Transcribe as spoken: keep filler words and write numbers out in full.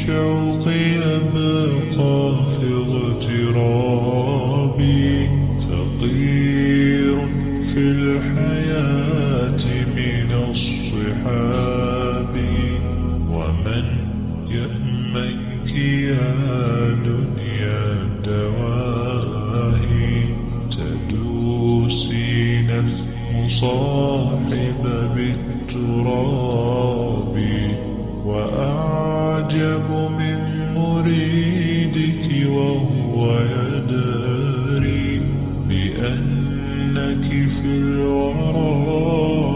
الشوق يبقى في اغترابي، فقير في الحياة من الصحاب. ومن يأمنك يا دنيا الدواهي، تدوسين المصاحب بالتراب. وأعجب من مريدك وهو يدري بأنك في الورى